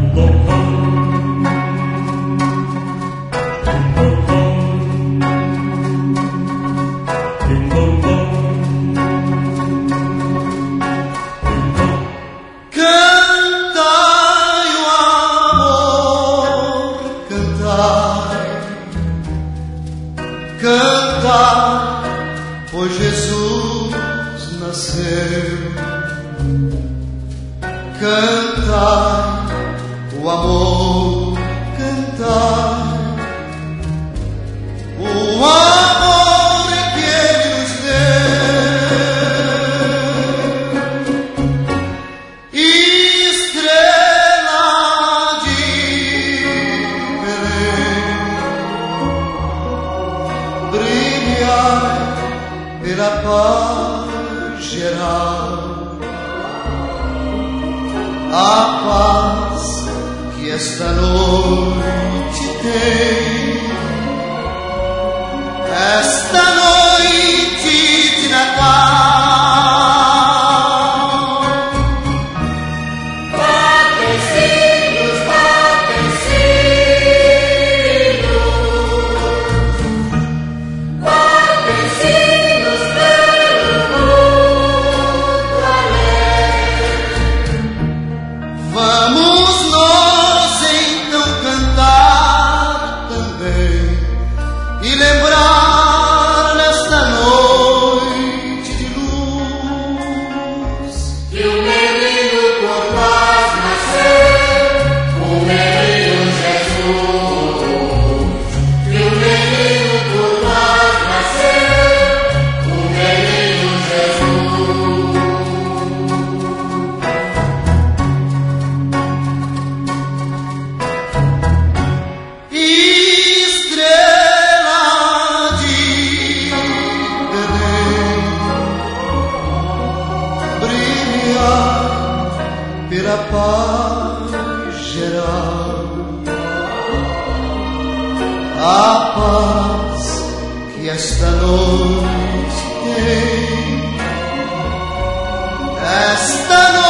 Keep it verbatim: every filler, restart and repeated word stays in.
Cantar, pois Jesus nasceu. Cantar o amor, cantar o amor que Ele nos deu. Estrela de Belém, brilhar pela paz geral, a paz que esta noite tem, esta noite de Natal. Batem sinos, batem sinos, batem sinos pelo mundo alegre. Vamos nós então cantar também e lembrar nesta noite de luz Que o menino por nós nasceu, o menino Jesus. Que o menino por nós nasceu, o menino Jesus. Estrela de Belém, brilhar pela paz geral, a paz que esta noite tem, esta noite